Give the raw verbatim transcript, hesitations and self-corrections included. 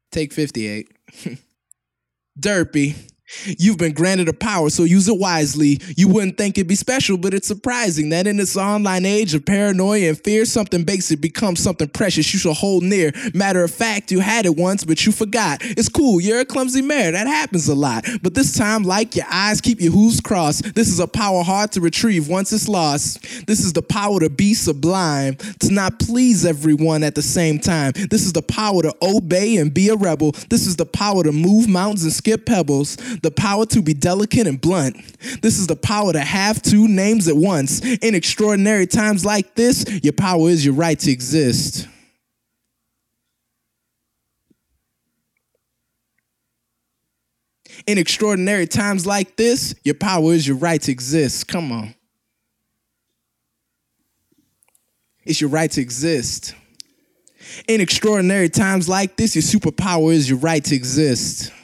Take fifty-eight. Derpy. You've been granted a power, so use it wisely. You wouldn't think it'd be special, but it's surprising that in this online age of paranoia and fear, something basic becomes something precious you should hold near. Matter of fact, you had it once, but you forgot. It's cool, you're a clumsy mare, that happens a lot. But this time, like your eyes, keep your hooves crossed. This is a power hard to retrieve once it's lost. This is the power to be sublime, to not please everyone at the same time. This is the power to obey and be a rebel. This is the power to move mountains and skip pebbles. The power to be delicate and blunt. This is the power to have two names at once. In extraordinary times like this, your power is your right to exist. In extraordinary times like this, your power is your right to exist. Come on. It's your right to exist. In extraordinary times like this, your superpower is your right to exist.